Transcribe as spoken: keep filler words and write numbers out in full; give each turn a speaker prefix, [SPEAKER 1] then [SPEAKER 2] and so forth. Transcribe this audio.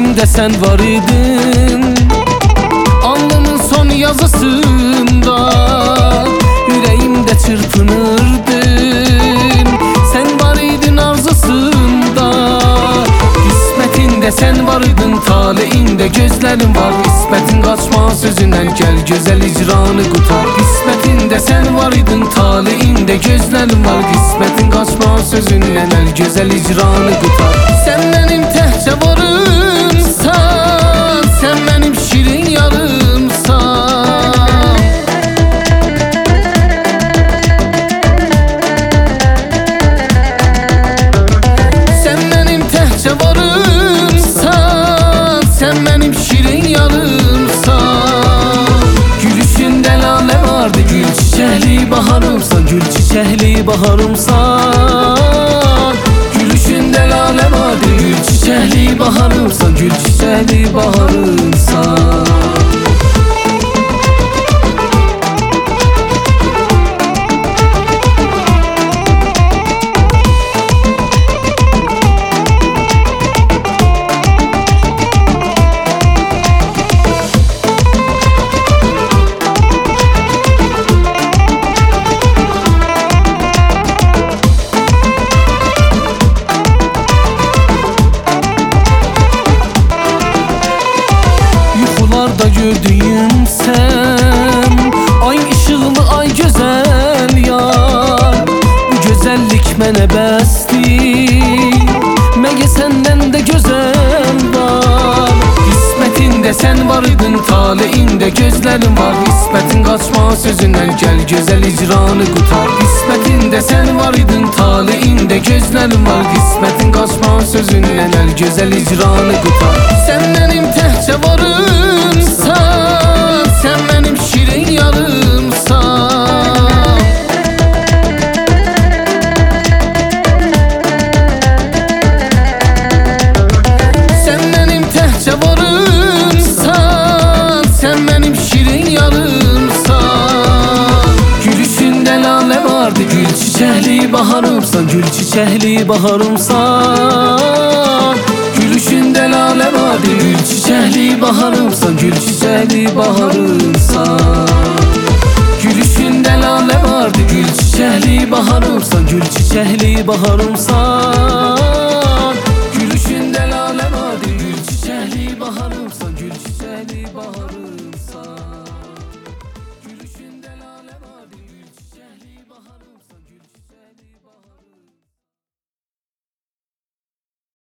[SPEAKER 1] Kalbimde sen var idin, alnımın son yazısında. Yüreğimde çırpınırdın, sen var idin arzusunda. Kısmetinde sen varydın, taleğinde gözlerim var. İsmetin kaçma sözünden, gel güzel icranı kurtar. Kısmetinde sen varydın, taleğinde gözlerim var. Kısmetin kaçma sözünden, gel güzel icranı kurtar. Sen benim tehce varımsan, sen benim şirin yarımsan. Sen benim tehce varımsan, sen benim şirin yarımsan. Gülüşünde lale vardı, gül çiçekli baharımsan. Gül çiçekli baharımsan. Gülüşünde lale vardı, gül çiçekli baharımsan. Gül çiçekli baharımsan. Da gördüğüm sen, ay ışığımı ay güzel yar. Bu güzellik mənə bəsdir, məgə səndən də gözəl var. Qismətində sən varydın, taleğində gözlərim var. İsmətin qaçma sözündən, gəl gözəl icranı kurtar. Qismətində sən varydın, taleğində gözlərim var. Qismətin qaçma sözündən, gəl gözəl icranı kurtar. Sen benim tehce varımsan, sen benim şirin yarımsan. Sen benim tehce varımsan, sen benim şirin yarımsan. Gülüşünde lale vardı, gül çiçekli baharımsan. Gül çiçekli baharımsan. Gülüşünde lale vardı, gül çiçekli baharımsan. Gül çiçekli baharımsan. Gülüşünde lale vardı, gül çiçekli baharımsan. Gül çiçekli baharımsan.